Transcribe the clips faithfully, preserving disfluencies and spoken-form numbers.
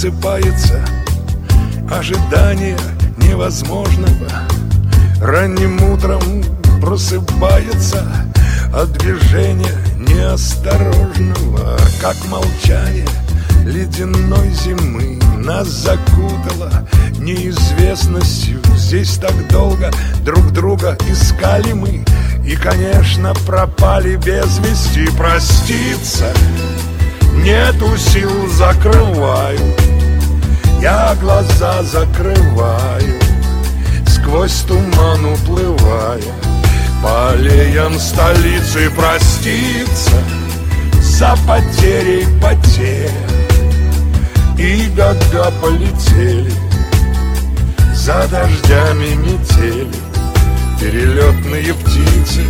просыпается ожидание невозможного. Ранним утром просыпается от движения неосторожного, как молчание ледяной зимы нас закутало неизвестностью. Здесь так долго друг друга искали мы, и, конечно, пропали без вести. Проститься нету сил, закрываю, я глаза закрываю, сквозь туман уплывая по аллеям столицы. Проститься за потерей потеря, и года полетели за дождями метели, перелетные птицы.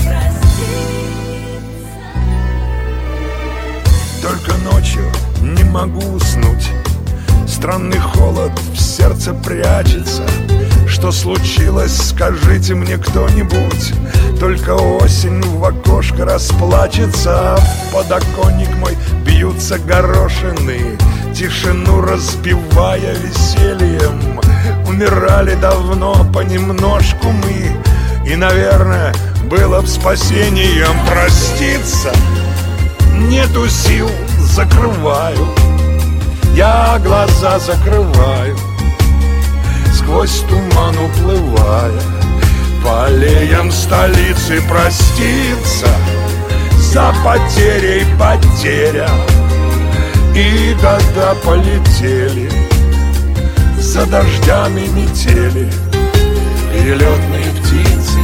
Только ночью не могу уснуть, странный холод в сердце прячется. Что случилось, скажите мне кто-нибудь. Только осень в окошко расплачется, в подоконник мой бьются горошины, тишину разбивая весельем. Умирали давно понемножку мы, и, наверное, было б спасением. Проститься нету сил, закрываю, я глаза закрываю, сквозь туман уплывая по аллеям столицы. Проститься за потерей потеря, и года полетели за дождями метели, перелетные птицы.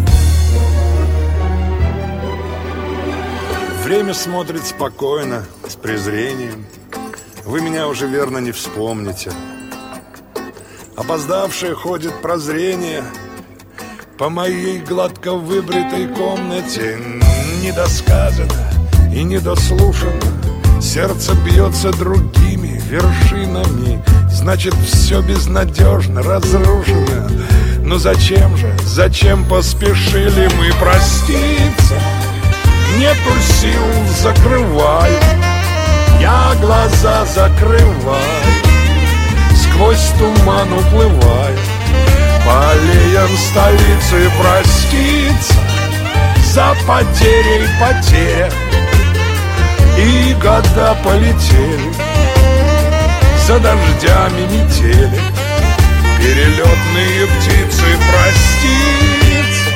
Время смотрит спокойно, с презрением. Вы меня уже верно не вспомните. Опоздавшее ходит прозрение по моей гладко выбритой комнате. Недосказано и недослушано, сердце бьется другими вершинами. Значит, все безнадежно разрушено. Но зачем же, зачем поспешили мы? Проститься нету сил, закрываю, я глаза закрываю, сквозь туман уплываю по аллеям столицы. Проститься за потерей потеря, и года полетели за дождями метели, перелетные птицы. Проститься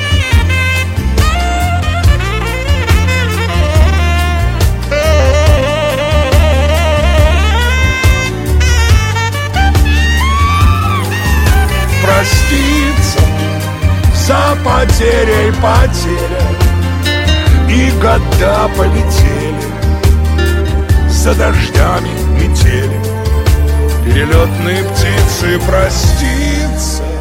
проститься за потерей потеря, и года полетели за дождями метели, перелетные птицы. Проститься